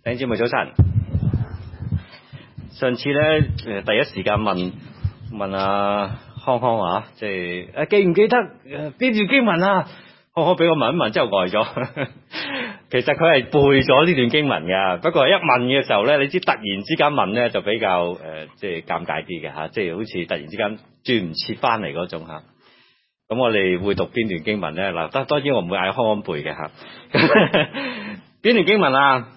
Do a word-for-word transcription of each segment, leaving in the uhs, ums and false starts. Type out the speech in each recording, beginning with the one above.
弟兄姊妹早晨。上次咧，誒第一時間問問阿康康啊，即係誒記唔記得誒邊段經文啊？康康俾我問一問之後呆咗。其實佢係背咗呢段經文㗎，不過一問嘅時候咧，你知突然之間問咧就比較誒、呃、即係尷尬啲嘅嚇，即係好似突然之間轉唔切翻嚟嗰種嚇。咁我哋會讀邊段經文咧？嗱，當當然我唔會嗌康康背嘅嚇。邊段經文啊？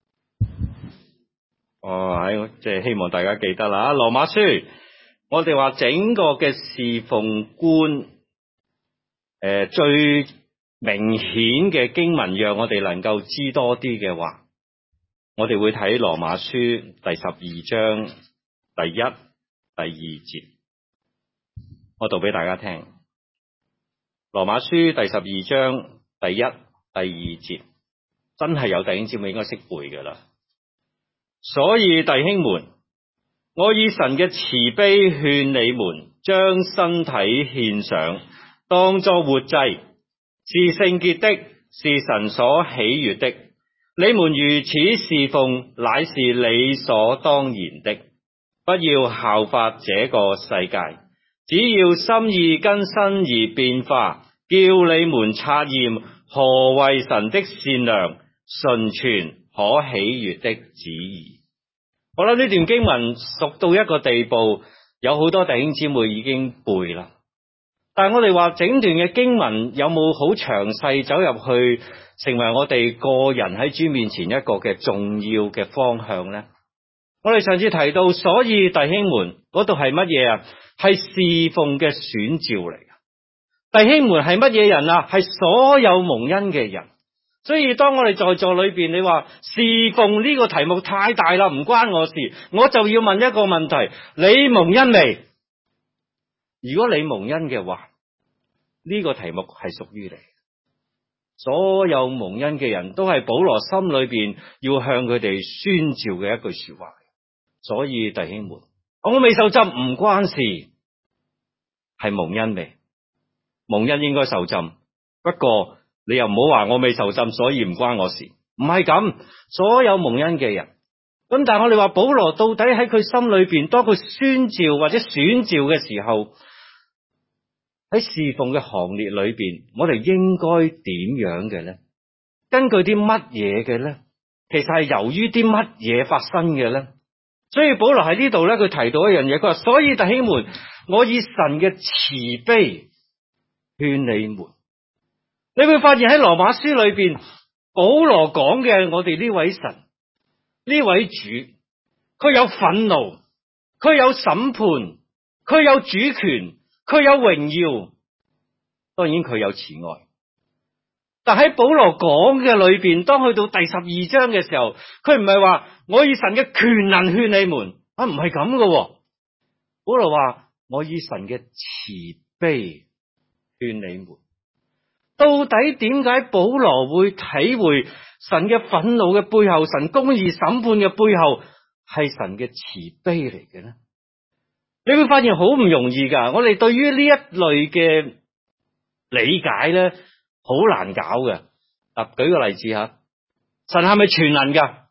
哦，喺即係希望大家記得啦。羅馬書，我哋話整個嘅侍奉觀，誒、呃、最明顯嘅經文，讓我哋能夠知多啲嘅話，我哋會睇羅馬書第十二章第一、第二節。我讀俾大家聽。羅馬書第十二章第一、第二節，真係有弟兄姊妹應該識背噶啦。所以弟兄們，我以神嘅慈悲勸你們，將身體獻上，當作活祭，是聖潔的，是神所喜悅的。你們如此侍奉，乃是理所當然的。不要效法這個世界，只要心意更新而變化，叫你們察驗何為神的善良、純全、可喜悅的旨意。好啦，呢段經文熟到一個地步，有好多弟兄姊妹已經背啦。但係我哋話整段嘅經文有冇好詳細走入去，成為我哋個人喺主面前一個嘅重要嘅方向呢？我哋上次提到，所以弟兄們嗰度係乜嘢啊？係侍奉嘅選召嚟嘅。弟兄們係乜嘢人啊？係所有蒙恩嘅人。所以當我哋在座裏邊，你話侍奉呢個題目太大啦，唔關我事，我就要問一個問題：你蒙恩未？如果你蒙恩嘅話，呢個題目係屬於你。所有蒙恩嘅人都係保羅心裏邊要向佢哋宣召嘅一句說話。所以弟兄們，我未受浸唔關事，係蒙恩未？蒙恩應該受浸，不過你又唔好話我未受浸，所以唔關我事。唔係咁，所有蒙恩嘅人。咁但係我哋話保羅到底喺佢心裏邊，當佢宣召或者選召嘅時候，喺侍奉嘅行列裏邊，我哋應該點樣嘅呢？根據啲乜嘢嘅呢？其實係由於啲乜嘢發生嘅呢？所以保羅喺呢度咧，佢提到一樣嘢，佢話：所以弟兄們，我以神嘅慈悲勸你們。你會發現喺羅馬書裏邊，保羅講嘅我哋呢位神，呢位主，佢有憤怒，佢有審判，佢有主權，佢有榮耀，當然佢有慈愛。但喺保羅講嘅裏邊，當去到第十二章嘅時候，佢唔係話我以神嘅權能勸你們啊，唔係咁嘅。保羅話我以神嘅慈悲勸你們。到底點解保羅會體會神嘅憤怒嘅背後，神公義審判嘅背後係神嘅慈悲嚟嘅呢？你會發現好唔容易噶。我哋對於呢一類嘅理解咧，好難搞嘅。嗱，舉個例子吓，神係咪全能噶？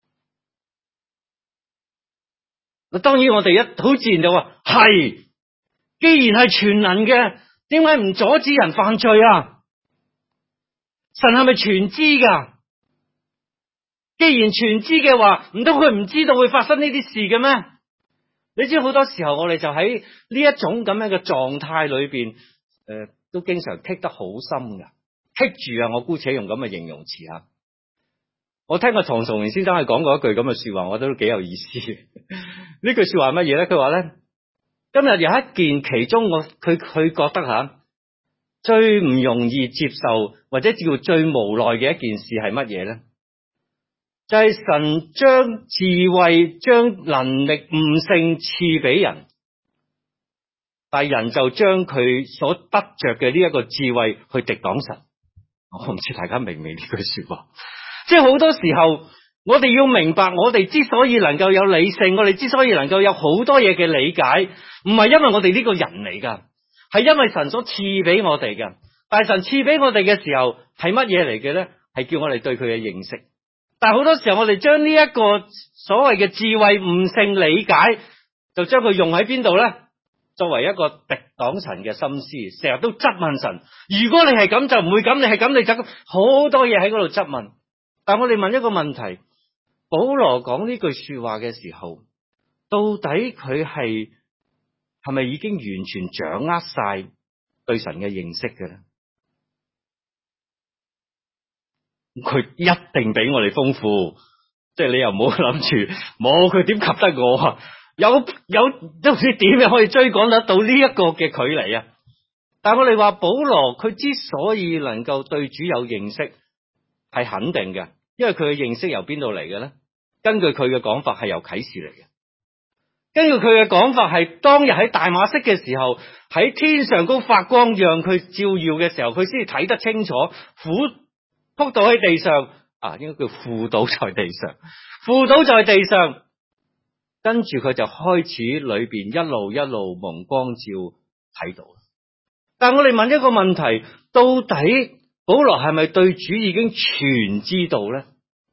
嗱，當然我哋一好自然就話係。既然係全能嘅，點解唔阻止人犯罪啊？神係咪全知噶？既然全知嘅話，唔通佢唔知道會發生呢啲事嘅咩？你知好多時候我哋就喺呢一種咁樣嘅狀態裏邊，誒、呃，都經常棘得好深噶，棘住啊！我姑且用咁嘅形容詞吓。我聽過唐崇榮先生係講過一句咁嘅說話，我覺得都幾有意思。呢句說話係乜嘢咧？佢話咧，今日有一件其中我佢佢覺得吓最唔容易接受或者叫最無奈嘅一件事係乜嘢咧？就係、是、神將智慧、將能力、悟性賜俾人，但係人就將佢所得着嘅呢一個智慧去敵擋神。我唔知大家明唔明呢句說話？即係好多時候，我哋要明白，我哋之所以能夠有理性，我哋之所以能夠有好多嘢嘅理解，唔係因為我哋呢個人嚟噶，係因為神所賜俾我哋噶。但係神賜俾我哋嘅時候係乜嘢嚟嘅咧？係叫我哋對佢嘅認識。 但係好多時候我哋將呢一個所謂嘅智慧悟性理解，就將佢用喺邊度咧？作為一個敵擋神嘅心思，成日都質問神。如果你係咁就唔會咁，你係咁你就咁，好多嘢喺嗰度質問。但我哋問一個問題，保羅講呢句說話嘅時候，到底佢係係咪已經完全掌握晒對神嘅認識嘅咧？佢一定比我哋豐富，即係你又唔好諗住冇佢點及得我啊！有有都唔知點樣可以追趕得到呢一個嘅距離啊！但係我哋話保羅佢之所以能夠對主有認識，係肯定嘅，因為佢嘅認識由邊度嚟嘅咧？根據佢嘅講法係由啟示嚟嘅。根據佢嘅講法係當日喺大馬色嘅時候，喺天上高發光，讓佢照耀嘅時候，佢先至睇得清楚。俯撲倒喺地上啊，應該叫附倒在地上，附倒在地上。跟住佢就開始裏邊一路一路蒙光照睇到。但我哋問一個問題，到底保羅係咪對主已經全知道咧？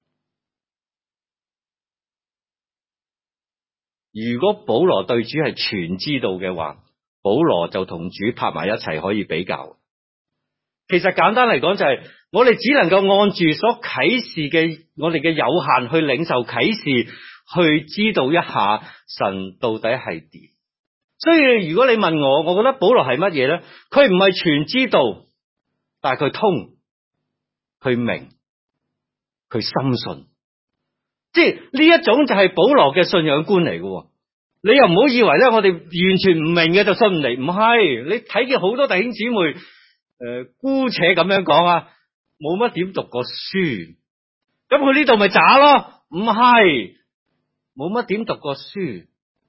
如果保羅對主係全知道嘅話，保羅就同主拍埋一齊可以比較。其實簡單嚟講就係、是、我哋只能夠按住所啟示嘅我哋嘅有限去領受啟示，去知道一下神到底係點。所以如果你問我，我覺得保羅係乜嘢咧？佢唔係全知道，但係佢通，佢明，佢深信。即係呢一種就係保羅嘅信仰觀嚟嘅。你又唔好以為咧，我哋完全唔明嘅就信唔嚟。唔係，你睇見好多弟兄姊妹誒、呃，姑且咁樣講啊，冇乜點讀過書，咁佢呢度咪渣咯？唔係。冇乜點讀過書，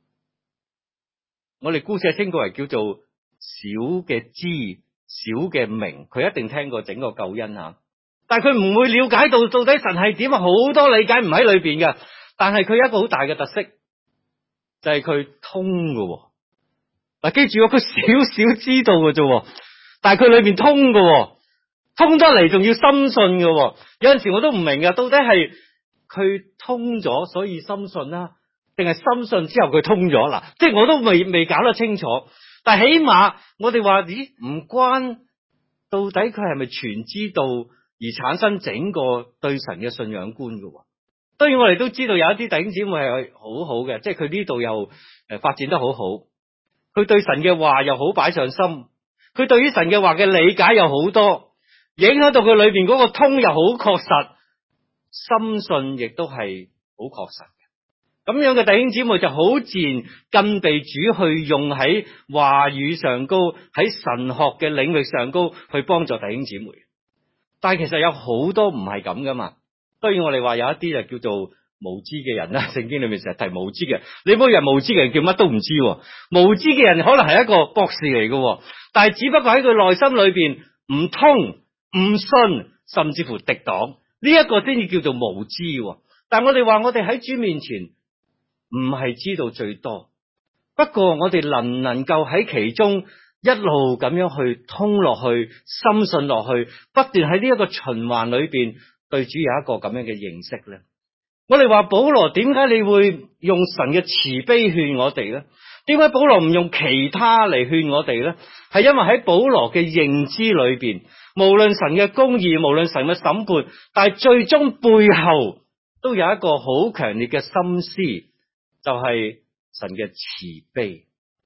我哋姑且稱佢為叫做小嘅知，小嘅明，佢一定聽過整個救恩啊，但係佢唔會了解到到底神係點啊，好多理解唔喺裏邊嘅。但係佢有一個好大嘅特色，就係佢通嘅。嗱，記住佢少少知道嘅啫，但係佢裏邊通嘅，通得嚟仲要深信嘅。有陣時我都唔明啊，到底係佢通咗，所以深信啦，定係深信之後佢通咗嗱？即係我都未未搞得清楚。但係起碼我哋話，咦，唔關到底佢係咪全知道而產生整個對神嘅信仰觀嘅。當然我哋都知道有一啲弟兄姊妹係好好嘅，即係佢呢度又誒發展得好好，佢對神嘅話又好擺上心，佢對於神嘅話嘅理解又好多，影響到佢裏邊嗰個通又好確實。深信亦都係好確實嘅，咁樣嘅弟兄姊妹就好自然更被主去用喺話語上高，喺神學嘅領域上高去幫助弟兄姊妹。但係其實有好多唔係咁噶嘛。當然我哋話有一啲就叫做無知嘅人啦，聖經裏面成日提無知嘅，你唔好以為無知嘅人叫乜都唔知，無知嘅人可能係一個博士嚟嘅，但係只不過喺佢內心裏邊唔通、唔信，甚至乎敵擋。呢一個先至叫做無知，但係我哋話我哋喺主面前唔係知道最多，不過我哋能唔能夠喺其中一路咁樣去通落去、深信落去，不斷喺呢一個循環裏邊對主有一個咁樣嘅認識咧？我哋話保羅點解你會用神嘅慈悲勸我哋咧？點解保羅唔用其他嚟勸我哋咧？係因為喺保羅嘅認知裏邊，無論神嘅公義，無論神嘅審判，但係最終背後都有一個好強烈嘅心思，就係神嘅慈悲。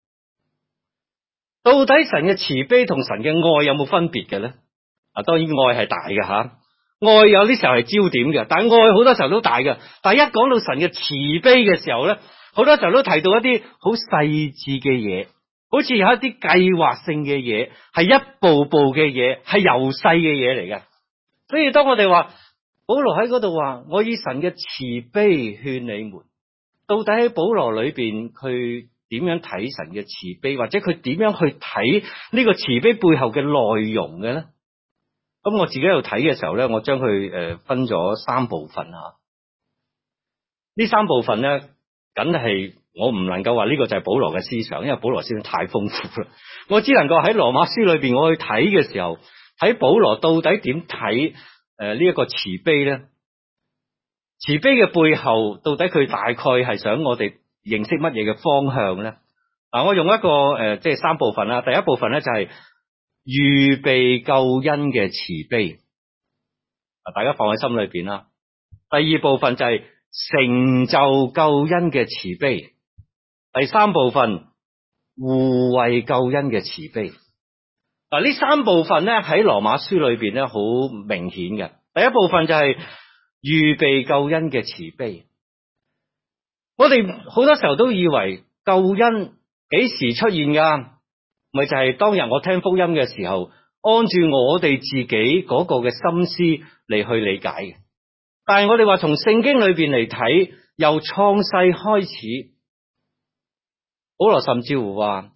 到底神嘅慈悲同神嘅愛有冇分別嘅咧？啊，當然愛係大嘅吓，愛有啲時候係焦點嘅，但係愛好多時候都大嘅。但係一講到神嘅慈悲嘅時候咧，好多時候都提到一啲好細緻嘅嘢，好似有一啲計劃性嘅嘢，係一步步嘅嘢，係由細嘅嘢嚟嘅。所以當我哋話保羅喺嗰度話，我以神嘅慈悲勸你們，到底喺保羅裏邊佢點樣睇神嘅慈悲，或者佢點樣去睇呢個慈悲背後嘅內容嘅咧？咁我自己喺度睇嘅時候咧，我將佢誒分咗三部分吓。呢三部分咧，梗係我唔能夠話呢個就係保羅嘅思想，因為保羅思想太豐富啦。我只能夠喺羅馬書裏邊我去睇嘅時候，睇保羅到底點睇誒呢一個慈悲咧？ 慈悲嘅背後，到底佢大概係想我哋認識乜嘢嘅方向咧？嗱，我用一個誒，即係三部分啦。第一部分咧就係預備救恩嘅慈悲，啊，大家放喺心裏邊啦。第二部分就係成就救恩嘅慈悲，第三部分護衛救恩嘅慈悲。嗱，呢三部分咧喺羅馬書裏邊咧好明顯嘅。第一部分就係預備救恩嘅慈悲。我哋好多時候都以為救恩幾時出現噶？咪就係當日我聽福音嘅時候，按住我哋自己嗰個嘅心思嚟去理解嘅。但係我哋話從聖經裏邊嚟睇，由創世開始，保羅甚至乎話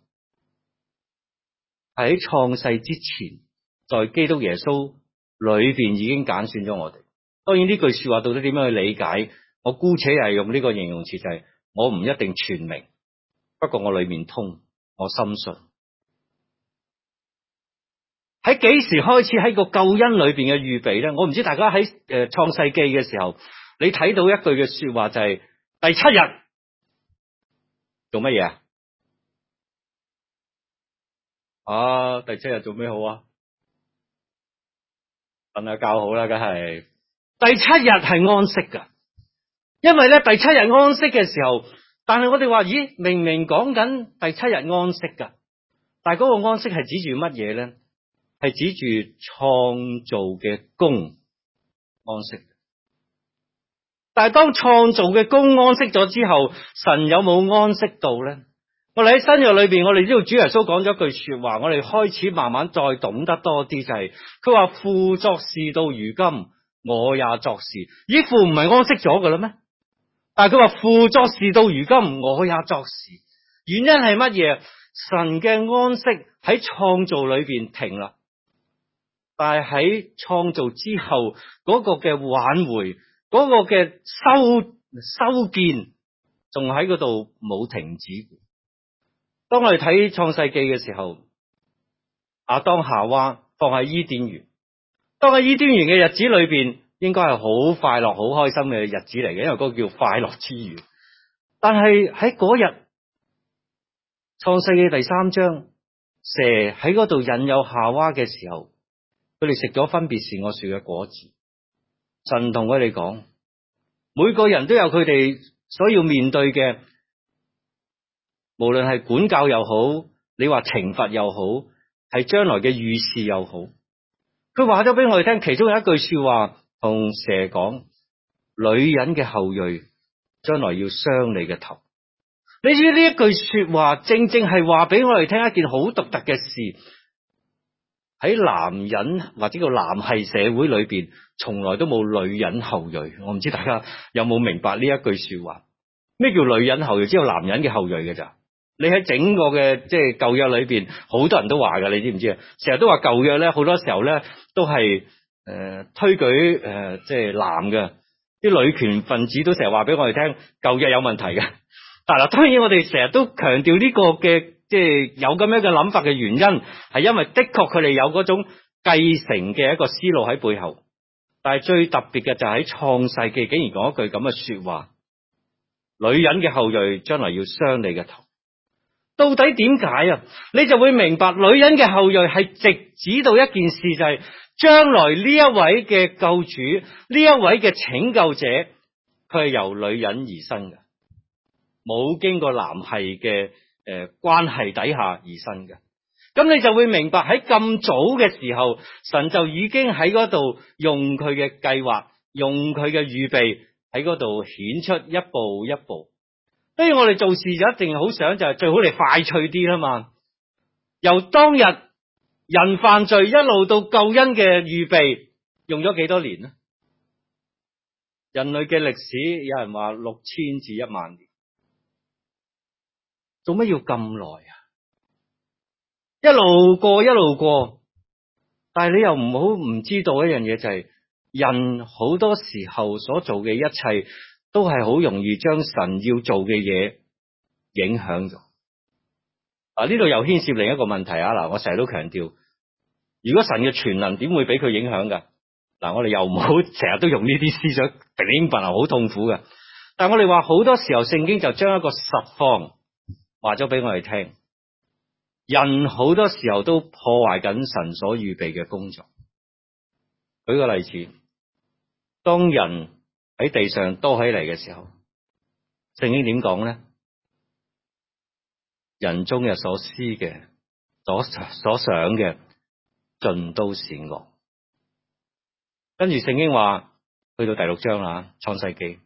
喺創世之前，在基督耶穌裏邊已經揀選咗我哋。當然呢句說話到底點樣去理解？我姑且係用呢個形容詞，就係我唔一定全明，不過我裏面通，我深信。喺幾時開始喺個救恩裏邊嘅預備咧？我唔知大家喺誒創世記嘅時候，你睇到一句嘅說話就係第七日做乜嘢啊？啊，第七日做咩好啊？瞓下覺好啦，梗係。第七日係安息噶，因為咧第七日安息嘅時候，但係我哋話咦，明明講緊第七日安息噶，但係嗰個安息係指住乜嘢咧？係指住創造嘅功安息。但係當創造嘅功安息咗之後，神有冇安息到咧？我哋喺新約裏邊，我哋知道主耶穌講咗一句說話，我哋開始慢慢再懂得多啲，就係佢話父作事到如今，我也作事。咦，父唔係安息咗㗎啦咩？但係佢話父作事到如今，我也作事。原因係乜嘢？神嘅安息喺創造裏邊停啦，但係喺創造之後嗰個嘅挽回，嗰個嘅修修建，仲喺嗰度冇停止。當我哋睇創世記嘅時候，亞當夏娃放喺伊甸園，當喺伊甸園嘅日子裏邊，應該係好快樂、好開心嘅日子嚟嘅，因為嗰個叫快樂之園。但係喺嗰日創世記第三章，蛇喺嗰度引誘夏娃嘅時候，佢哋食咗分別善惡樹嘅果子。神同佢哋講，每個人都有佢哋所要面對嘅，無論係管教又好，你話懲罰又好，係將來嘅預示又好。佢話咗俾我哋聽，其中有一句說話同蛇講，女人嘅後裔將來要傷你嘅頭。你知呢一句說話正正係話俾我哋聽一件好獨特嘅事，喺男人或者叫男系社會裏邊，從來都冇女人後裔。我唔知大家有冇明白呢一句說話？咩叫女人後裔？只有男人嘅後裔嘅咋？你喺整個嘅即係舊約裏邊，好多人都話噶，你知唔知啊？成日都話舊約咧，好多時候咧都係誒、呃、推舉誒即係男嘅，啲女權分子都成日話俾我哋聽舊約有問題嘅。但係當然我哋成日都強調呢個嘅即係有咁樣嘅諗法嘅原因，係因為的確佢哋有嗰種繼承嘅一個思路喺背後。但係最特別嘅就係喺創世記竟然講一句咁嘅說話，女人嘅後裔將來要傷你嘅頭。到底點解啊？你就會明白，女人嘅後裔係直指到一件事，就係將來呢一位嘅救主，呢一位嘅拯救者，佢係由女人而生嘅，冇經過男系嘅誒關係底下而生嘅。咁你就會明白，喺咁早嘅時候，神就已經喺嗰度用佢嘅計劃，用佢嘅預備喺嗰度顯出一步一步。所以我哋做事就一定好想就係最好嚟快脆啲啦嘛。由當日人犯罪一路到救恩嘅預備，用咗幾多年呢？人類嘅歷史有人話六千至一萬年，做乜要咁耐啊？一路過一路過，但係你又唔好唔知道一樣嘢，就係人好多時候所做嘅一切，都係好容易將神要做嘅嘢影響咗。啊，呢度又牽涉另一個問題啊！嗱，我成日都強調，如果神嘅全能點會俾佢影響噶？ 嗱，我哋又唔好成日都用呢啲思想，頂笨啊，好痛苦嘅。但係我哋話好多時候聖經就將一個實況話咗俾我哋聽，人好多時候都破壞緊神所預備嘅工作。舉個例子，當人喺地上多起嚟嘅時候，聖經點講咧？人中嘅所思嘅、所所想嘅，盡都是惡。跟住聖經話，去到第六章啦，創世記，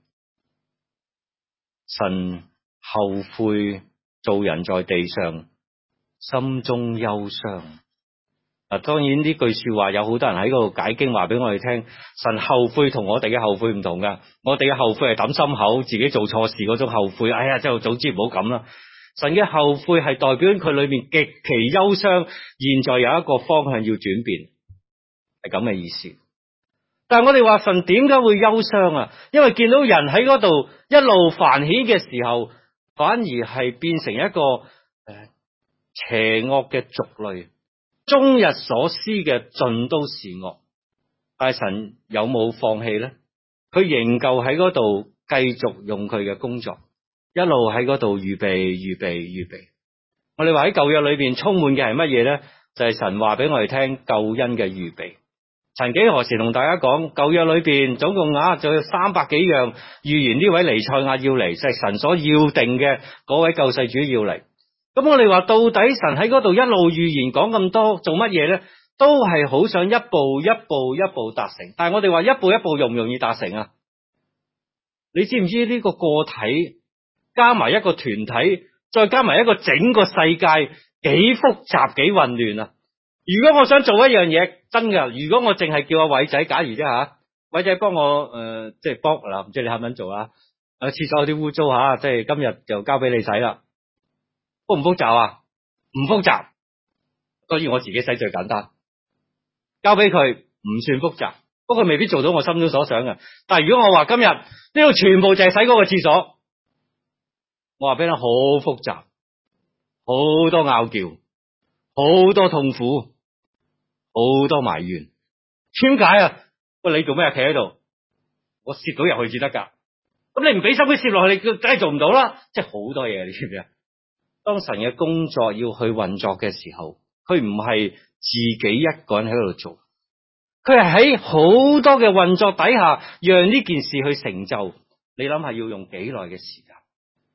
神後悔做人在地上，心中憂傷。嗱，當然呢句說話有好多人喺嗰度解經，話俾我哋聽，神後悔同我哋嘅後悔唔同噶。我哋嘅後悔係抌心口，自己做錯事嗰種後悔。哎呀，真係早知唔好咁啦。神嘅後悔係代表佢裏面極其憂傷，現在有一個方向要轉變，係咁嘅意思。但係我哋話神點解會憂傷啊？因為見到人喺嗰度一路繁衍嘅時候，反而係變成一個誒邪惡嘅族類，終日所思嘅盡都是惡。但係神有冇放棄咧？佢仍舊喺嗰度繼續用佢嘅工作，一路喺嗰度預備、預備、預備。我哋話喺舊約裏邊充滿嘅係乜嘢咧？就係神話俾我哋聽救恩嘅預備。曾幾何時同大家講，舊約裏邊總共啊，就有三百幾樣預言呢位彌賽亞要嚟，就係神所要定嘅嗰位救世主要嚟。咁我哋話到底神喺嗰度一路預言講咁多做乜嘢咧？都係好想一步一步一步達成。但係我哋話一步一步容唔容易達成啊？你知唔知呢個個體加埋一個團體，再加埋一個整個世界幾複雜幾混亂啊？如果我想做一樣嘢，真噶，如果我淨係叫阿偉仔，假如啫吓，偉仔幫我誒、呃，即係幫嗱，唔知你肯唔肯做啊？誒，廁所有啲污糟吓，即係今日就交俾你洗啦。複唔複雜啊？唔複雜，當然我自己洗最簡單，交俾佢唔算複雜，不過未必做到我心中所想嘅。但係如果我話今日呢度全部就係洗嗰個廁所，我話俾你好複雜，好多拗撬，好多痛苦，好多埋怨。點解啊？喂，你做咩企喺度？我攝到入去至得噶。咁你唔俾心機攝落去，你梗係做唔到啦。即係好多嘢，你知唔知啊？當神嘅工作要去運作嘅時候，佢唔係自己一個人喺度做，佢係喺好多嘅運作底下，讓呢件事去成就。你諗下要用幾耐嘅時間？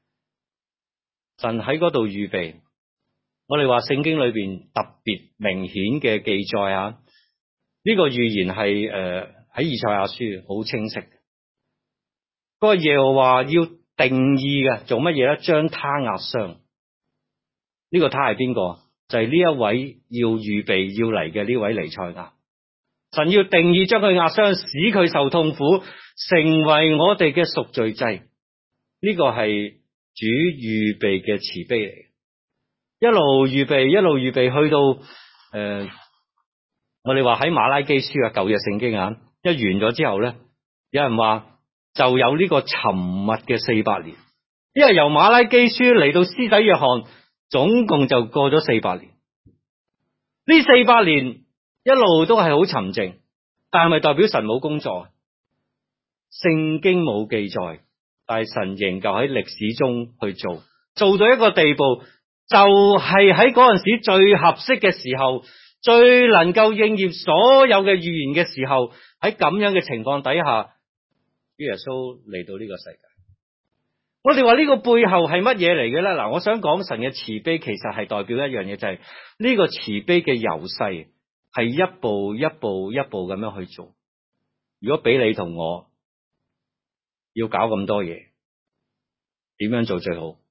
神喺嗰度預備。我哋話聖經裏邊特別明顯嘅記載啊，呢、這個預言係誒喺以賽亞書好清晰。嗰個耶和華要定義嘅做乜嘢咧？將他壓傷。呢、這個他係邊個？就係、是、呢一位要預備要嚟嘅呢位彌賽亞。神要定義將佢壓傷，使佢受痛苦，成為我哋嘅贖罪祭。呢、這個係主預備嘅慈悲嚟。一路預備，一路預備，去到誒、呃，我哋話喺馬拉基書啊，舊約聖經啊，一完咗之後咧，有人話就有呢個沉默嘅四百年，因為由馬拉基書嚟到施洗約翰，總共就過咗四百年。呢四百年一路都係好沉靜，但係咪代表神冇工作？聖經冇記載，但係神仍舊喺歷史中去做，做到一個地步。就係喺嗰陣時最合適嘅時候，最能夠應驗所有嘅預言嘅時候，喺咁樣嘅情況底下，主耶穌嚟到呢個世界。我哋話呢個背後係乜嘢嚟嘅咧？嗱，我想講神嘅慈悲其實係代表一樣嘢，就係、是、呢個慈悲嘅由細係一步一步一步咁樣去做。如果俾你同我要搞咁多嘢，點樣做最好？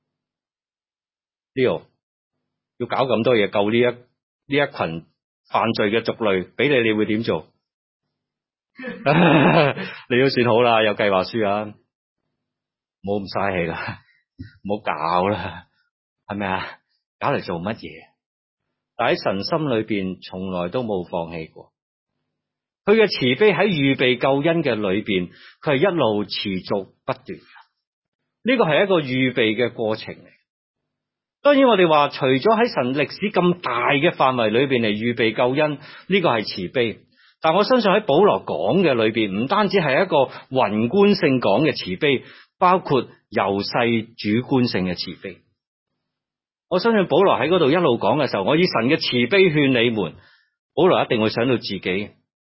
呢度要搞咁多嘢救呢一呢一群犯罪嘅族類，俾你你會點做？你都算好啦，有計劃書啊，冇咁嘥氣啦，唔好搞啦，係咪啊？搞嚟做乜嘢？但喺神心裏邊從來都冇放棄過，佢嘅慈悲喺預備救恩嘅裏邊，佢係一路持續不斷。呢個係一個預備嘅過程嚟。當然我哋話，除咗喺神歷史咁大嘅範圍裏邊嚟預備救恩，呢個係慈悲。 但我相信喺保羅講嘅裏邊，唔單止係一個宏觀性講嘅慈悲，包括由細主觀性嘅慈悲。我相信保羅喺嗰度一路講嘅時候，我以神嘅慈悲勸你們，保羅一定會想到自己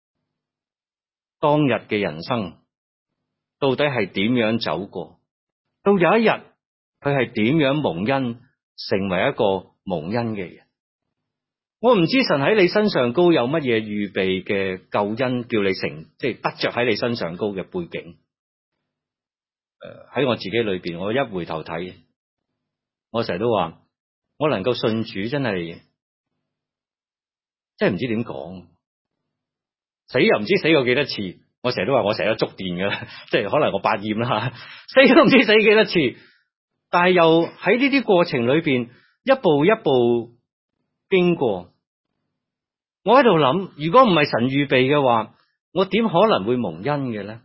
當日嘅人生到底係點樣走過，到有一日佢係點樣蒙恩，成為一個蒙恩嘅人。我唔知神喺你身上高有乜嘢預備嘅救恩，叫你成即係得着喺你身上高嘅背景。誒，喺我自己裏邊，我一回頭睇，我成日都話，我能夠信主真係真係唔知點講，死又唔知死過幾多次。我成日都話我成日都觸電噶啦，即係可能我百厭啦，死都唔知死幾多次。但係又喺呢啲過程裏邊，一步一步經過。我喺度諗，如果唔係神預備嘅話，我點可能會蒙恩嘅咧？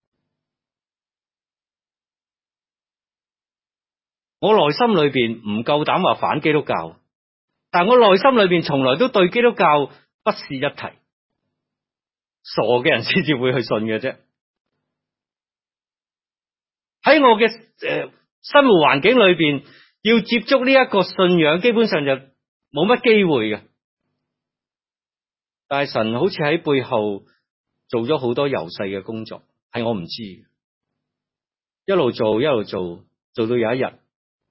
我內心裏邊唔夠膽話反基督教，但我內心裏邊從來都對基督教不屑一提。傻嘅人先至會去信嘅啫。喺我嘅誒生活環境裏邊，要接觸呢一個信仰，基本上就冇乜機會嘅。但係神好似喺背後做咗好多由細嘅工作，係我唔知嘅，一路做一路做，做到有一日，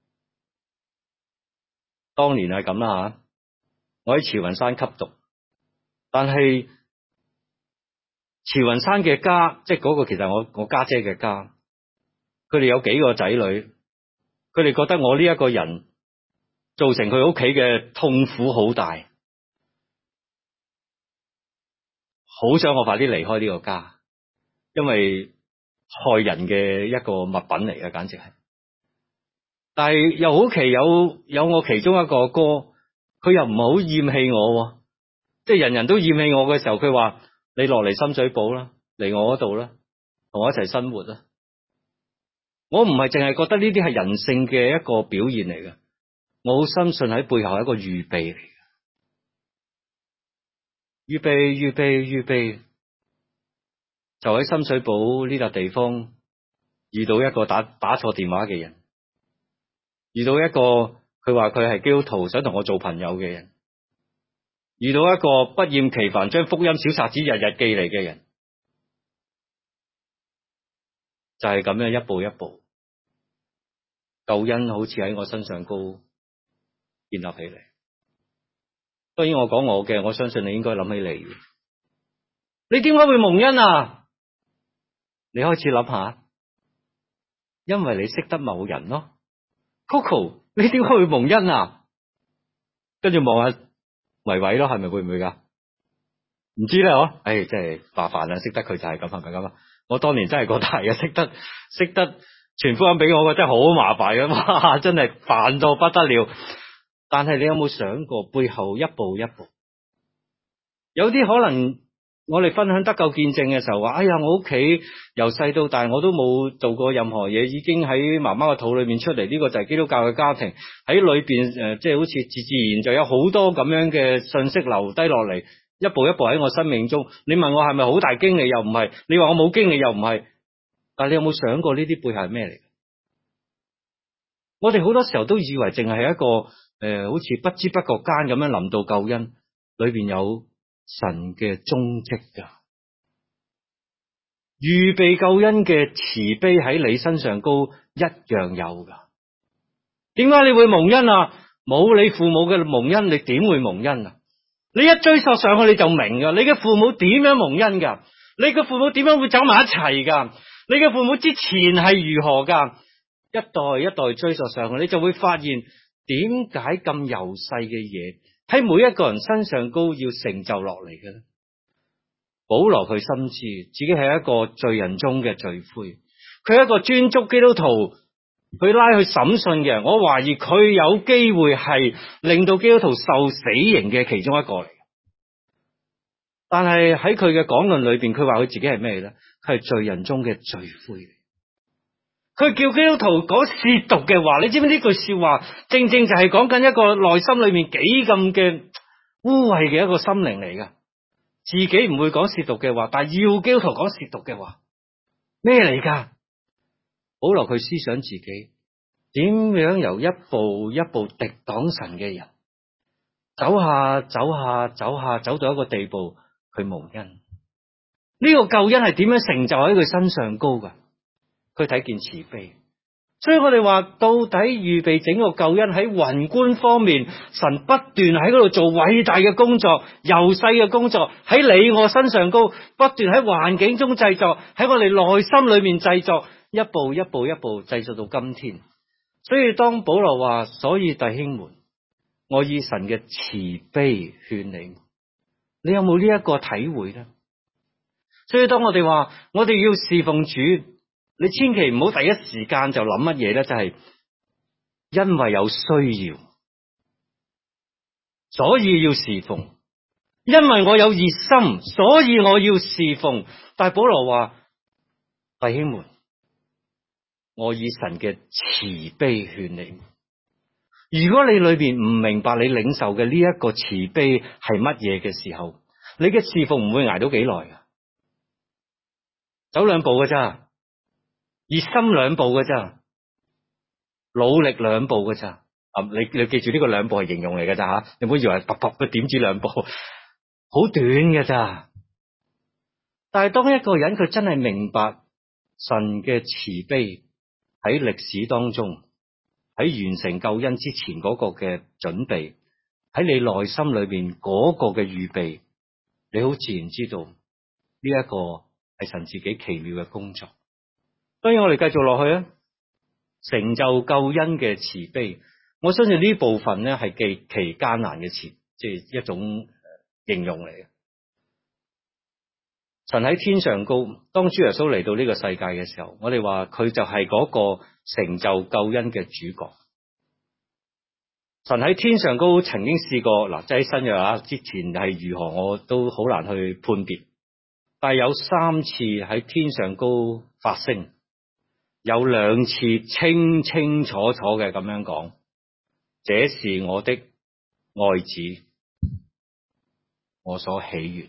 當年係咁啦吓，我喺慈雲山吸毒，但係慈雲山嘅家，即係嗰個其實我我家姐嘅家，佢哋有幾個仔女，佢哋覺得我呢一個人造成佢屋企嘅痛苦好大，好想我快啲離開呢個家，因為害人嘅一個物品嚟嘅，簡直係。但係又好奇有有我其中一個哥，佢又唔係好厭棄我，即係人人都厭棄我嘅時候，佢話你落嚟深水埗啦，嚟我嗰度啦，同我一齊生活啦。我唔係淨係覺得呢啲係人性嘅一個表現嚟嘅，我好深信喺背後係一個預備嚟嘅。預備預備預備，就喺深水埗呢笪地方遇到一個打打錯電話嘅人，遇到一個佢話佢係基督徒想同我做朋友嘅人，遇到一個不厭其煩將福音小冊子日日寄嚟嘅人，就係咁樣一步一步，救恩好似喺我身上高建立起嚟。當然我講我嘅，我相信你應該諗起你。你點解會蒙恩啊？你開始諗下，因為你識得某人咯。Coco， 你點解會蒙恩啊？跟住望下維維咯，係咪會唔會噶？唔知咧，嗬？唉，真係麻煩啦，識得佢就係咁，係咪咁啊？我當年真係覺得係啊，識得識得傳福音俾我嘅真係好麻煩嘅，哇！真係煩到不得了。但係你有冇想過背後一步一步？有啲可能我哋分享得救見證嘅時候話，哎呀，我屋企由細到大我都冇做過任何嘢，已經喺媽媽個肚裏面出嚟，呢、這個就係基督教嘅家庭喺裏邊誒，即、呃、係、就是、好似自自然就有好多咁樣嘅信息留低落嚟，一步一步喺我生命中。你問我係咪好大經歷又唔係，你話我冇經歷又唔係，但係你有冇想過呢啲背後係咩嚟？我哋好多時候都以為淨係一個。誒、呃，好似不知不覺間咁樣臨到救恩，裏邊有神嘅蹤跡噶，預備救恩嘅慈悲喺你身上高一樣有噶。點解你會蒙恩啊？冇你父母嘅蒙恩，你點會蒙恩啊？你一追溯上去你就明噶，你嘅父母點樣蒙恩噶？你嘅父母點樣會走埋一齊噶？你嘅父母之前係如何噶？一代一代追溯上去，你就會發現。點解咁幼細嘅嘢喺每一個人身上都要成就落嚟嘅咧？保羅佢深知自己係一個罪人中嘅罪魁，佢係一個專捉基督徒佢拉去審訊嘅人。我懷疑佢有機會係令到基督徒受死刑嘅其中一個嚟。但係喺佢嘅講論裏邊，佢話佢自己係咩咧？佢係罪人中嘅罪魁。佢叫基督徒講褻瀆嘅話，你知唔知呢句說話正正就係講緊一個內心裏面幾咁嘅污穢嘅一個心靈嚟噶？ 自己唔會講褻瀆嘅話，但係要基督徒講褻瀆嘅話，咩嚟噶？保羅佢思想自己點樣由一步一步敵擋神嘅人，走下走下走下走到一個地步，佢蒙恩。呢個救恩係點樣成就喺佢身上高噶？佢睇見慈悲。所以我哋話，到底預備整個救恩喺宏觀方面，神不斷喺嗰度做偉大嘅工作，由細嘅工作喺你我身上高，不斷喺環境中製作，喺我哋內心裏面製作，一步一步一步製作到今天。所以當保羅話，所以弟兄們，我以神嘅慈悲勸你，你有冇呢一個體會呢？所以當我哋話我哋要侍奉主，你千祈唔好第一時間就諗乜嘢咧，就係因為有需要，所以要侍奉；因為我有熱心，所以我要侍奉。但係保羅話，弟兄們，我以神嘅慈悲勸你。如果你裏邊唔明白你領受嘅呢一個慈悲係乜嘢嘅時候，你嘅侍奉唔會挨到幾耐㗎，走兩步㗎咋。熱心兩步嘅咋，努力兩步嘅咋。啊，你你記住呢個兩步係形容嚟嘅咋吓，你唔好以為卜卜嘅點止兩步，好短嘅咋。但係當一個人佢真係明白神嘅慈悲喺歷史當中，喺完成救恩之前嗰個嘅準備，喺你內心裏邊嗰個嘅預備，你好自然知道呢一個係神自己奇妙嘅工作。當然我哋繼續落去啊，成就救恩嘅慈悲，我相信呢部分咧係極其艱難嘅詞，即係一種形容嚟嘅。神喺天上高，當主耶穌嚟到呢個世界嘅時候，我哋話佢就係嗰個成就救恩嘅主角。神喺天上高曾經試過嗱，即係喺新約啊之前係如何，我都好難去判別，但係有三次喺天上高發聲。有兩次清清楚楚嘅咁樣講，這是我的愛子，我所喜悅。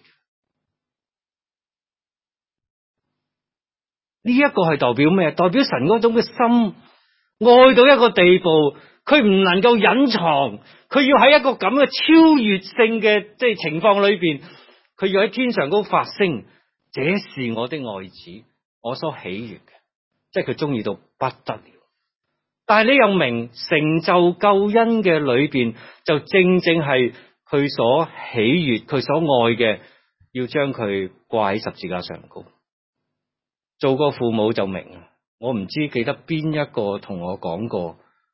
呢一個係代表咩？代表神嗰種嘅心愛到一個地步，佢唔能夠隱藏，佢要喺一個咁嘅超越性嘅即係情況裏邊，佢要喺天上高發聲，這是我的愛子，我所喜悅嘅。即係佢中意到不得了，但係你又明成就救恩嘅裏邊，就正正係佢所喜悅、佢所愛嘅，要將佢掛喺十字架上高。做個父母就明啊！我唔知記得邊一個同我講過，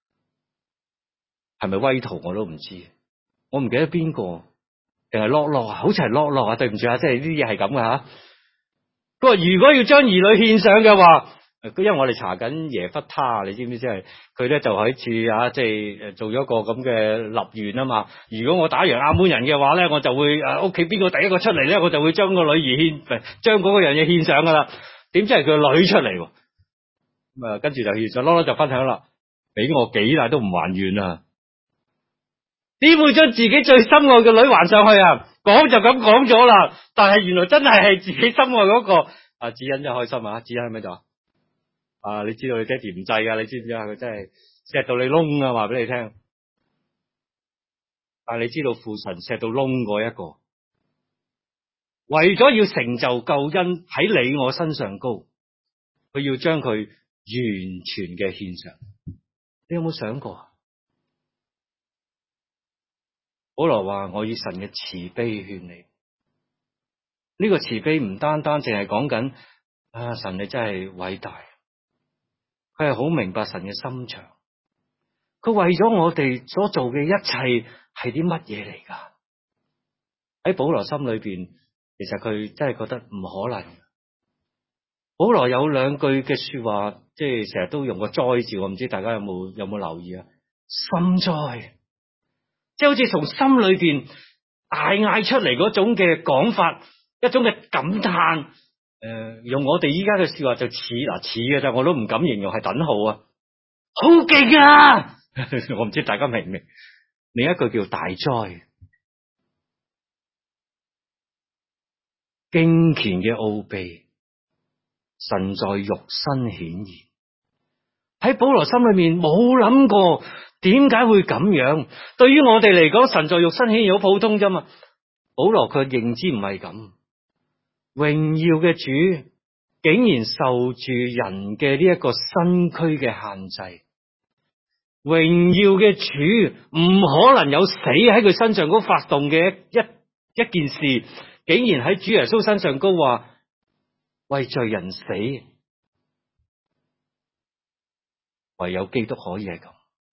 係咪威圖我都唔知，我唔記得邊個，定係樂樂啊？好似係樂樂啊！對唔住啊，即係呢啲嘢係咁噶吓。佢話如果要將兒女獻上嘅話。因為我哋查緊耶弗他，你知唔知？即係佢咧就喺處啊，即係誒做咗個咁嘅立願啊嘛。如果我打贏亞捫人嘅話咧，我就會誒屋企邊個第一個出嚟咧，我就會將個女兒獻，唔係將嗰個樣嘢獻上噶啦。點知係佢個女出嚟，咁啊跟住就獻上，囉囉就分享啦。俾我幾大都唔還願啊！點會將自己最心愛嘅女還上去啊？講就咁講咗啦，但係原來真係係自己心愛嗰個。阿子欣真係開心啊！子欣喺咪度啊？啊！你知道你爹哋唔制噶，你知唔知啊？佢真係錫到你窿啊！話俾你聽，但係你知道父神錫到窿嗰一個，為咗要成就救恩喺你我身上高，佢要將佢完全嘅獻上。你有冇想過？保羅話：我以神嘅慈悲勸你。呢個慈悲唔單單淨係講緊啊，神你真係偉大。佢係好明白神嘅心腸，佢為咗我哋所做嘅一切係啲乜嘢嚟噶？喺保羅心裏邊，其實佢真係覺得唔可能。保羅有兩句嘅說話，即係成日都用個哉字，我唔知大家有冇有冇留意啊？深哉，即係好似從心裏邊大嗌出嚟嗰種嘅講法，一種嘅感嘆。誒、呃，用我哋依家嘅說話就似嗱似嘅啫，我都唔敢形容係等號啊！好勁啊！我唔知大家明唔明？另一句叫大哉， 敬虔嘅奧秘，神在肉身顯現。喺保羅心裏面冇諗過點解會咁樣。對於我哋嚟講，神在肉身顯現好普通啫嘛。保羅佢認知唔係咁，榮耀嘅主竟然受住人嘅呢一個身軀嘅限制。榮耀嘅主唔可能有死喺佢身上嗰發動嘅一一一件事，竟然喺主耶穌身上高話為罪人死，唯有基督可以係咁。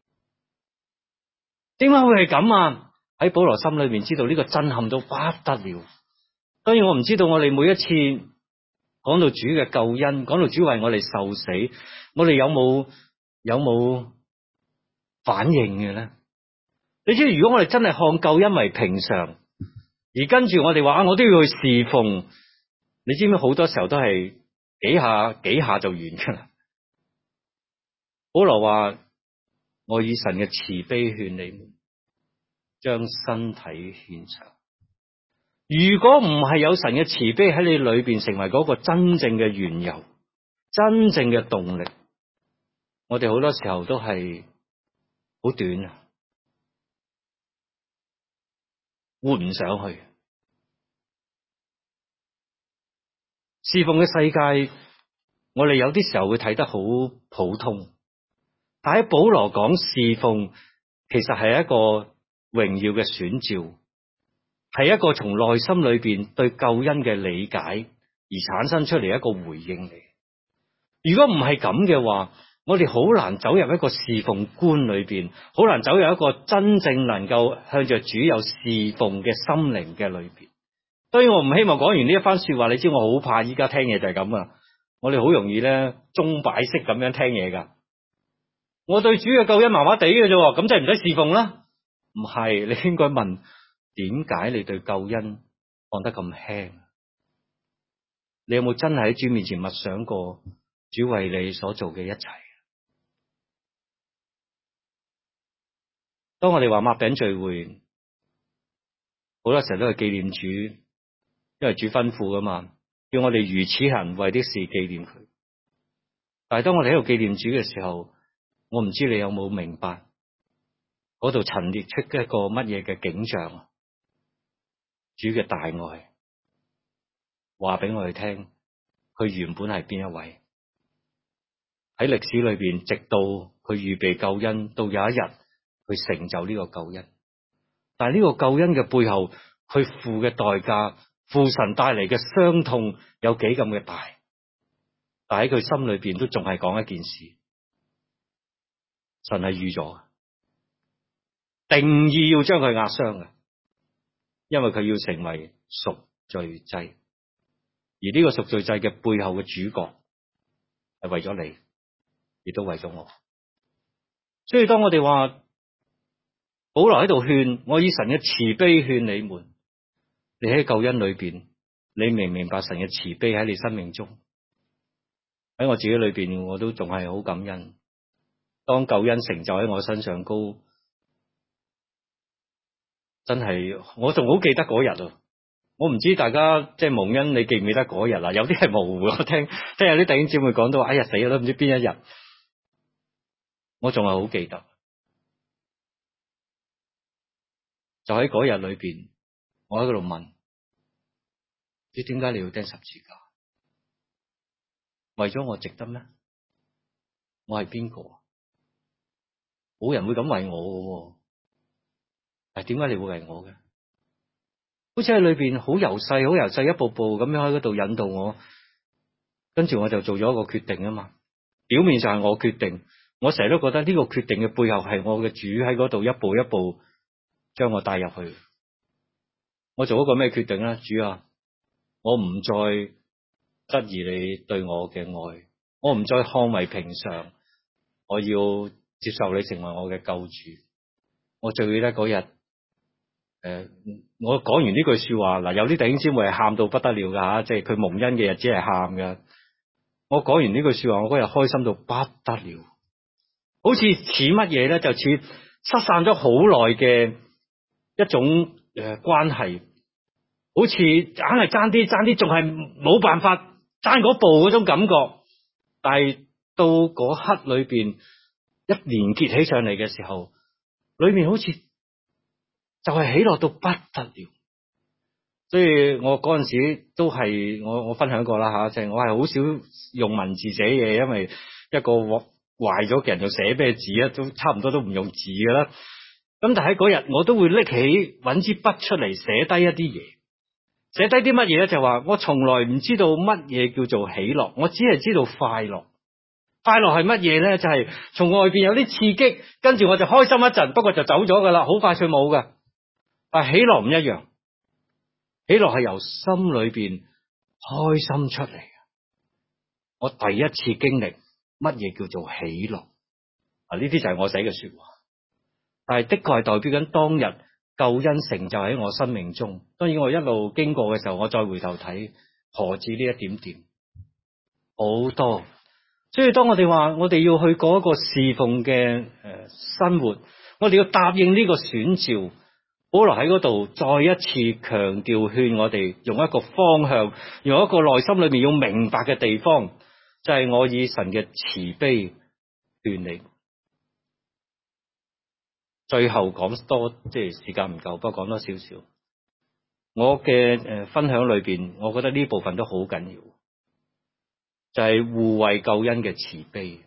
點解會係咁啊？喺保羅心裏面知道呢個震撼到不得了。當然我唔知道我哋每一次講到主嘅救恩，講到主為我哋受死，我哋有冇有冇反應嘅咧？你知如果我哋真係看救恩為平常，而跟住我哋話啊，我都要去侍奉，你知唔知好多時候都係幾下幾下就完噶啦？保羅話：我以神嘅慈悲勸你們，將身體獻上。如果唔係有神嘅慈悲喺你裏邊，成為嗰個真正嘅緣由、真正嘅動力，我哋好多時候都係好短啊，活唔上去。侍奉嘅世界，我哋有啲時候會睇得好普通，但喺保羅講侍奉，其實係一個榮耀嘅選召，係一個從內心裏邊對救恩嘅理解而產生出嚟一個回應嚟。如果唔係咁嘅話，我哋好難走入一個侍奉觀裏邊，好難走入一個真正能夠向着主有侍奉嘅心靈嘅裏邊。當然我唔希望講完呢一番說話，你知我好怕依家聽嘢就係咁啊！我哋好容易咧鐘擺式咁樣聽嘢噶。我對主嘅救恩麻麻地嘅啫，咁就唔使侍奉啦。唔係，你應該問點解你對救恩放得咁輕？你有冇真係喺主面前默想過主為你所做嘅一切？當我哋話擘餅聚會，好多時候都係紀念主。因為主吩咐噶嘛，叫我哋如此行，為的是紀念佢。但係當我哋喺度紀念主嘅時候，我唔知你有冇明白嗰度陳列出一個乜嘢嘅景象？主嘅大愛話俾我哋聽，佢原本係邊一位？喺歷史裏邊，直到佢預備救恩，到有一日佢成就呢個救恩。但係呢個救恩嘅背後，佢付嘅代價，父神帶嚟嘅傷痛有幾咁嘅大，但喺佢心裏邊都仲係講一件事：神係預咗，定意要將佢壓傷嘅，因為佢要成為贖罪祭，而呢個贖罪祭嘅背後嘅主角係為咗你，亦都為咗我。所以當我哋話保羅喺度勸我，以神嘅慈悲勸你們。你喺救恩裏邊，你明唔明白神嘅慈悲喺你生命中？喺我自己裏邊，我都仲係好感恩。當救恩成就喺我身上高，真係我仲好記得嗰日啊！我唔知大家即係蒙恩，你記唔記得嗰日啊？有啲係模糊，我聽聽有啲弟兄姊妹講到，哎呀死啦，都唔知邊一日。我仲係好記得，就喺嗰日裏邊。我喺嗰度問：你點解你要釘十字架？為咗我值得咩？我係邊個？冇人會咁為我嘅。但係點解你會為我嘅？好似喺裏邊好由細，好由細，一步步咁樣喺嗰度引導我，跟住我就做咗一個決定啊嘛。表面上係我決定，我成日都覺得呢個決定嘅背後係我嘅主喺嗰度一步一步將我帶入去。我做一個咩決定咧？主啊，我唔再質疑你對我嘅愛，我唔再看為平常，我要接受你成為我嘅救主。我最記得嗰日，誒、呃，我講完呢句說話，嗱，有啲弟兄姊妹係喊到不得了噶吓，即係佢蒙恩嘅日子係喊噶。我講完呢句說話，我嗰日開心到不得了，好似似乜嘢咧？就似失散咗好耐嘅一種誒關係。 好似硬係爭啲爭啲，仲係冇辦法爭嗰步嗰種感覺。但係到嗰刻裏邊一連結起上嚟嘅時候，裏面好似就係喜樂到不得了。所以我嗰陣時都係我我分享過啦吓，即係我係好少用文字寫嘢，因為一個壞咗嘅人就寫咩字啊，都差唔多都唔用字噶啦。咁但係喺嗰日我都會拎起搵支筆出嚟寫低一啲嘢，寫低啲乜嘢咧？就話我從來唔知道乜嘢叫做喜樂，我只係知道快樂。快樂係乜嘢咧？就係從外邊有啲刺激，跟住我就開心一陣，不過就走咗噶啦，好快脆冇噶。但係喜樂唔一樣。喜樂係由心裏邊開心出嚟嘅。我第一次經歷乜嘢叫做喜樂啊？呢啲就係我寫嘅說話，但係的確係代表緊當日救恩成就喺我生命中。當然我一路經過嘅時候，我再回頭睇，何止呢一點點，好多。所以當我哋話我哋要去過一個侍奉嘅誒生活，我哋要答應呢個選召。保羅喺嗰度再一次強調勸我哋用一個方向，用一個內心裏面要明白嘅地方，就係我以神嘅慈悲勸你。最後講多，即係時間唔夠，不過講多少少。我嘅誒分享裏邊，我覺得呢部分都好緊要，就係護衛救恩嘅慈悲。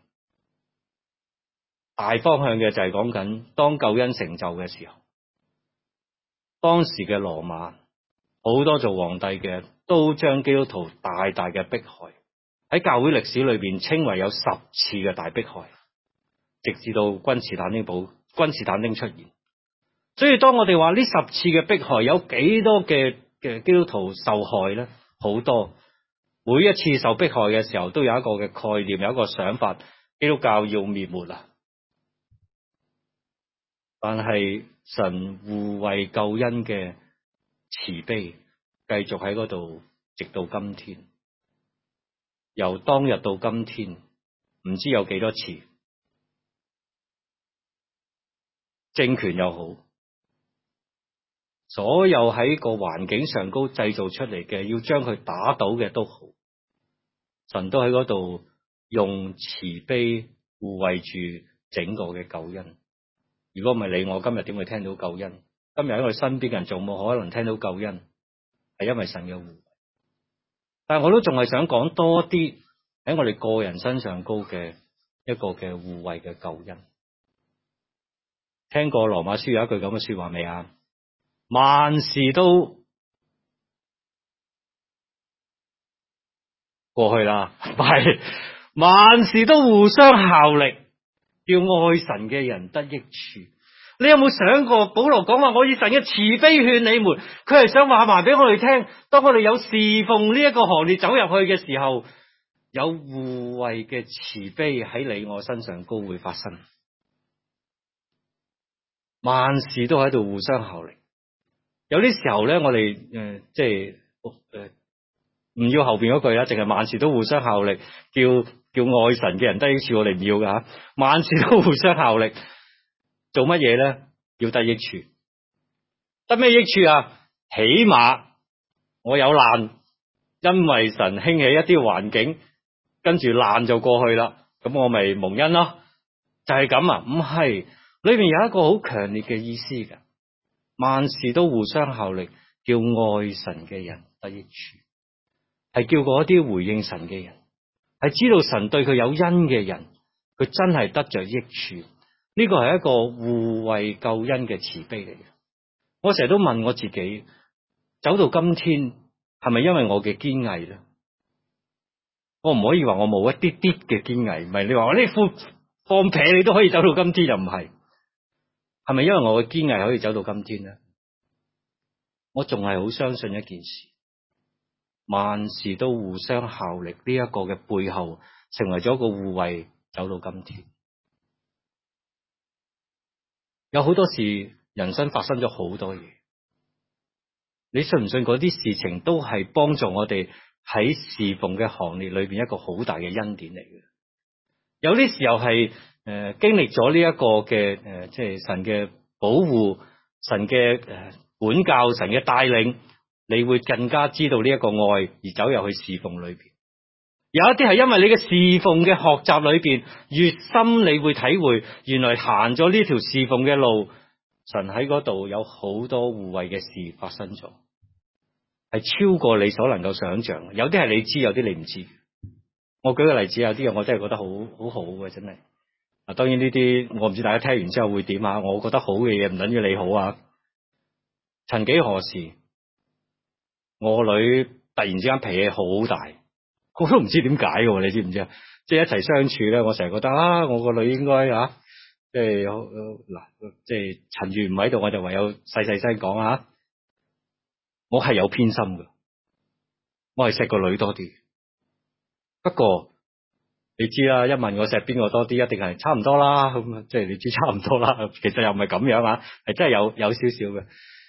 大方向嘅就係講緊當救恩成就嘅時候。當時嘅羅馬好多做皇帝嘅都將基督徒大大嘅迫害，喺教會歷史裏邊稱為有十次嘅大迫害，直至到君士坦丁堡君士坦丁出現。所以當我哋話呢十次嘅迫害有幾多嘅嘅基督徒受害咧？好多，每一次受迫害嘅時候都有一個嘅概念，有一個想法，基督教要滅沒啦。但係神護衛救恩嘅慈悲繼續喺嗰度，直到今天。由當日到今天，唔知有幾多次，政權又好，所有喺個環境上高製造出嚟嘅，要將佢打倒嘅都好，神都喺嗰度用慈悲護衛住整個嘅救恩。如果唔係你我，今日點會聽到救恩？今日喺我哋身邊嘅人仲冇可能聽到救恩，係因為神嘅護衛。但係我都仲係想講多啲喺我哋個人身上高嘅一個嘅護衛嘅救恩。聽過羅馬書有一句咁嘅說話未啊？萬事都過去啦，係萬事都互相效力，叫愛神嘅人得益處。你有冇想過保羅講話我以神嘅慈悲勸你們，佢係想話埋俾我哋聽，當我哋有侍奉呢一個行列走入去嘅時候，有護衛嘅慈悲喺你我身上高會發生。萬事都喺度互相效力。有啲時候咧，我哋誒、呃、即係誒唔要後邊嗰句啦，淨係萬事都互相效力，叫叫愛神嘅人得益處，我哋唔要噶吓。萬事都互相效力，做乜嘢咧？要得益處，得咩益處啊？起碼我有難，因為神興起一啲環境，跟住難就過去啦，咁我咪蒙恩咯。就係咁啊？唔係，裏面有一個好強烈嘅意思噶。萬事都互相效力，叫愛神嘅人得益處，係叫嗰啲回應神嘅人，係知道神對佢有恩嘅人，佢真係得着益處。呢個係一個護衛救恩嘅慈悲嚟嘅。我成日都問我自己，走到今天係咪因為我嘅堅毅咧？我唔可以話我冇一啲啲嘅堅毅，唔係你話我呢副放屁你都可以走到今天，又唔係。係咪因為我嘅堅毅可以走到今天咧？我仲係好相信一件事，萬事都互相效力呢一個嘅背後，成為咗個護衛走到今天。有好多事，人生發生咗好多嘢，你信唔信嗰啲事情都係幫助我哋喺侍奉嘅行列裏邊一個好大嘅恩典嚟嘅？有啲時候係誒、呃、經歷咗呢一個嘅誒、呃，即係神嘅保護、神嘅誒、呃、管教、神嘅帶領， 你會更加知道呢一個愛而走入去侍奉裏邊。有一啲係因為你嘅侍奉嘅學習裏邊越深，你會體會原來行咗呢條侍奉嘅路，神喺嗰度有好多互惠嘅事發生咗，係超過你所能夠想象。有啲係你知，有啲你唔知。我舉個例子，有啲嘢我真係覺得好好好嘅，真係。啊，當然呢啲我唔知大家聽完之後會點啊？我覺得好嘅嘢唔等於你好啊。曾幾何時，我女突然之間脾氣好大，我都唔知點解嘅，你知唔知啊？即係一齊相處咧，我成日覺得啊，我個女應該啊，即係嗱，即係陳如唔喺度，我就唯有細細聲講啊。我係有偏心嘅，我係錫個女多啲。不過你知啦，一問我錫邊個多啲，一定係差唔多啦。咁即係你知差唔多啦。其實又唔係咁樣啊，係真係有有少少嘅。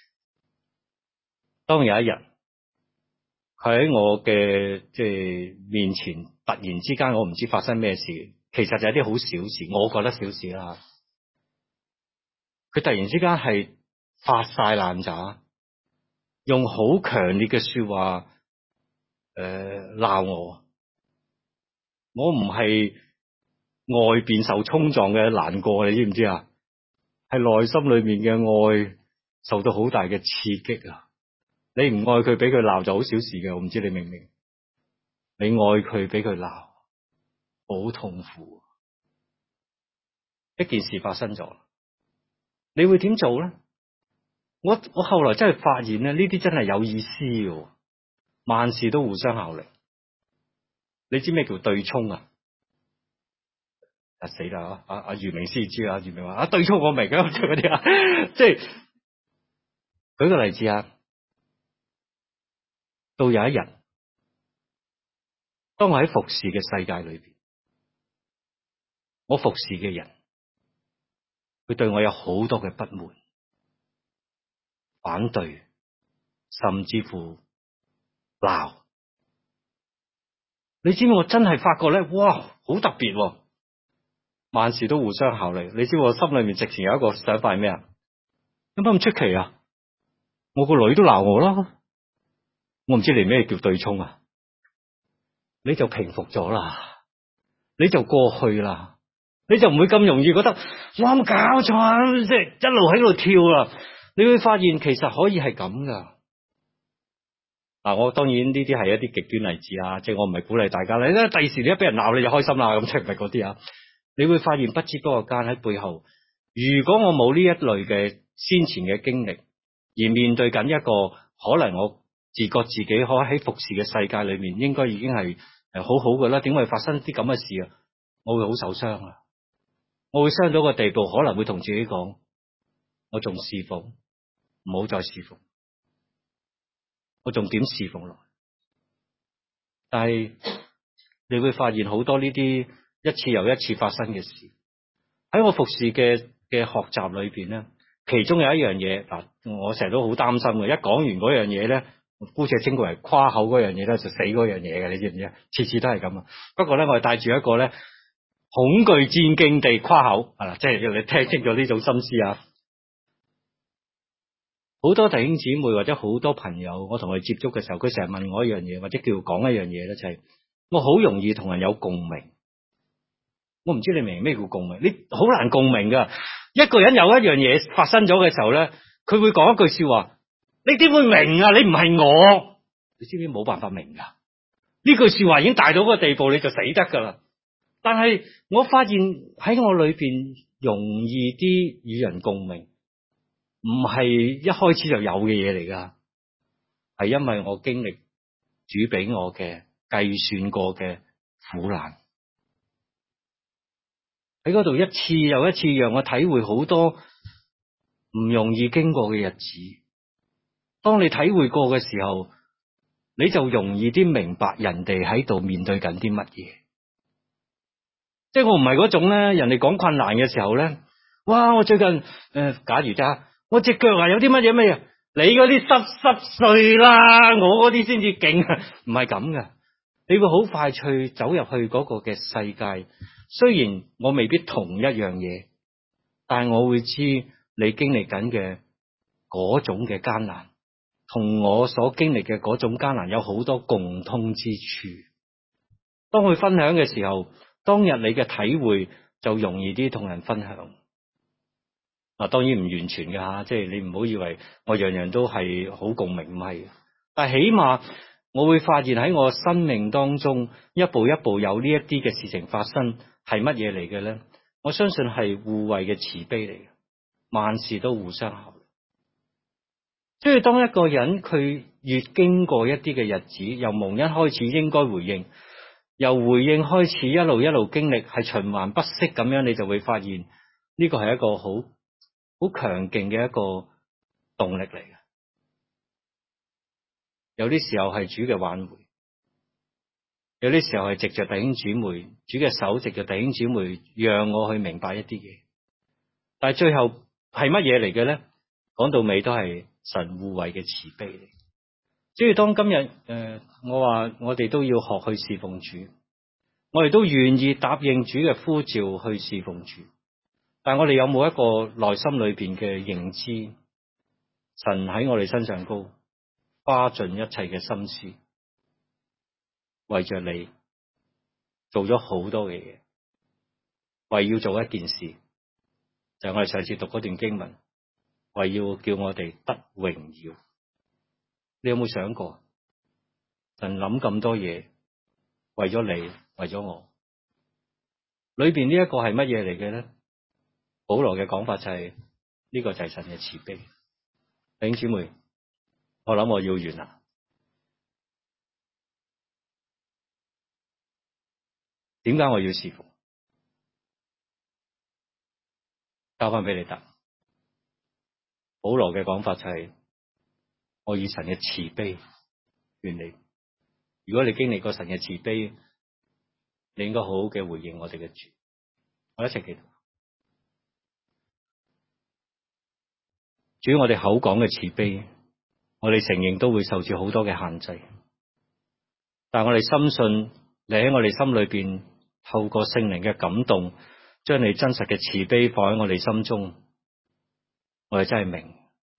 當有一日，佢喺我嘅即係面前，突然之間我唔知發生咩事，其實就係啲好小事，我覺得小事啦。佢突然之間係發晒爛渣，用好強烈嘅說話誒鬧我。我唔係外邊受衝撞嘅難過，你知唔知啊？係內心裏面嘅愛受到好大嘅刺激啊！你唔愛佢，俾佢鬧就好小事嘅，我唔知你明唔明？你愛佢，俾佢鬧，好痛苦。一件事發生咗，你會點做咧？我我後來真係發現咧，呢啲真係有意思嘅，萬事都互相效力。你知咩叫對沖啊？啊死啦！阿阿余明先知啊，余明話啊對沖我明啊，即係嗰啲啊，即係舉個例子啊。到有一日，當我喺服侍嘅世界裏邊，我服侍嘅人，佢對我有好多嘅不滿、反對，甚至乎鬧。你知唔知我真係發覺咧？哇，好特別啊，萬事都互相效力。你知我心裏面直情有一個想法係咩啊？有乜咁出奇啊？我個女都鬧我啦。我唔知你咩叫對沖啊？你就平復咗啦，你就過去啦，你就唔會咁容易覺得哇，冇搞錯啊！即係一路喺度跳啦。你會發現其實可以係咁噶。嗱，我當然呢啲係一啲極端例子啊，即係我唔係鼓勵大家咧。咧第時你一俾人鬧你就開心啦，咁即係唔係嗰啲啊？你會發現不知不覺間喺背後，如果我冇呢一類嘅先前嘅經歷，而面對緊一個可能我自覺自己可喺服侍嘅世界裏面，應該已經係誒好好嘅啦。點會發生啲咁嘅事啊？我會好受傷啊！我會傷到個地步，可能會同自己講：我仲侍奉，唔好再侍奉。我仲點侍奉落？但係你會發現好多呢啲一次又一次發生嘅事，喺我服侍嘅嘅學習裏邊咧，其中有一樣嘢嗱，我成日都好擔心嘅。一講完嗰樣嘢咧，姑且稱佢為誇口嗰樣嘢咧，就死嗰樣嘢嘅，你知唔知啊？次次都係咁啊。不過咧，我係帶住一個咧恐懼戰兢地誇口，係啦，即係你聽清楚呢種心思啊。好多弟兄姊妹或者好多朋友，我同佢接觸嘅時候，佢成日問我一樣嘢，或者叫講一樣嘢咧，就係我好容易同人有共鳴。我唔知你明咩叫共鳴？你好難共鳴噶。一個人有一樣嘢發生咗嘅時候咧，佢會講一句說話，你點會明啊？你唔係我，你知唔知冇辦法明噶？呢句說話已經大到個地步，你就死得噶啦。但係我發現喺我裏邊容易啲與人共鳴，唔係一開始就有嘅嘢嚟噶，係因為我經歷主俾我嘅計算過嘅苦難，喺嗰度一次又一次讓我體會好多唔容易經過嘅日子。當你體會過嘅時候，你就容易啲明白人哋喺度面對緊啲乜嘢。即係我唔係嗰種咧，人哋講困難嘅時候咧，哇！我最近誒、呃，假如啫，我隻腳啊有啲乜嘢咩啊？你嗰啲濕濕碎啦，我嗰啲先至勁，唔係咁噶。你會好快脆走入去嗰個嘅世界，雖然我未必同一樣嘢，但係我會知你經歷緊嘅嗰種嘅艱難， 同我所經歷嘅嗰種艱難有好多共通之處。當佢分享嘅時候，當日你嘅體會就容易啲同人分享。嗱，當然唔完全嘅吓，即係你唔好以為我樣樣都係好共鳴，唔係。但係起碼我會發現喺我生命當中一步一步有呢一啲嘅事情發生，係乜嘢嚟嘅咧？我相信係互惠嘅慈悲嚟嘅，萬事都互相效力。所以當一個人佢越經過一啲嘅日子，由蒙恩開始應該回應，由回應開始一路一路經歷，係循環不息咁樣，你就會發現呢個係一個好好強勁嘅一個動力嚟嘅。有啲時候係主嘅挽回，有啲時候係藉着弟兄姊妹，主嘅手藉着弟兄姊妹，讓我去明白一啲嘢。但係最後係乜嘢嚟嘅咧？講到尾都係神互惠嘅慈悲嚟。所以當今日誒、呃，我話我哋都要學去侍奉主，我哋都願意答應主嘅呼召去侍奉主。但係我哋有冇一個內心裏邊嘅認知？神喺我哋身上高，花盡一切嘅心思，為着你做咗好多嘅嘢，為要做一件事，就係我哋上次讀嗰段經文，為要叫我哋得榮耀。你有冇想過，神諗咁多嘢，為咗你，為咗我，裏邊呢一個係乜嘢嚟嘅咧？保羅嘅講法就係呢個就係神嘅慈悲。弟兄姊妹，我諗我要完啦。點解我要侍奉？交翻俾你答。保羅嘅講法就係我以神嘅慈悲勸你。如果你經歷過神嘅慈悲，你應該好好嘅回應我哋嘅主。我一齊祈禱。主，我哋口講嘅慈悲，我哋承認都會受住好多嘅限制，但係我哋深信你喺我哋心裏邊透過聖靈嘅感動，將你真實嘅慈悲放喺我哋心中，我哋真係明。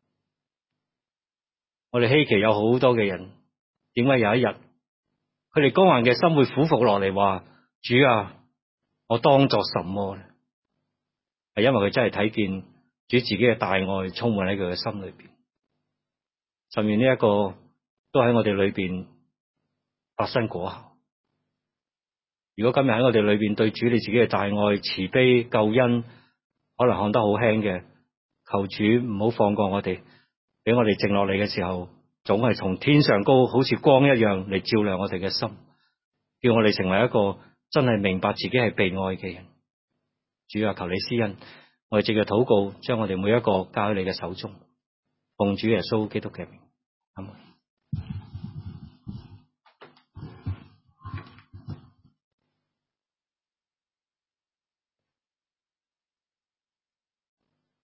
我哋希奇有好多嘅人，點解有一日佢哋剛硬嘅心會俯伏落嚟話：主啊，我當作什麼咧？係因為佢真係睇見主自己嘅大愛充滿喺佢嘅心裏邊。甚至呢一個都喺我哋裏邊發生果效。如果今日喺我哋裏邊對主你自己嘅大愛、慈悲、救恩，可能看得好輕嘅，求主唔好放過我哋，俾我哋靜落嚟嘅時候，總係從天上高，好似光一樣嚟照亮我哋嘅心，叫我哋成為一個真係明白自己係被愛嘅人。主啊，求你施恩，我哋藉着禱告，將我哋每一個交喺你嘅手中，奉主耶穌基督嘅名，阿們。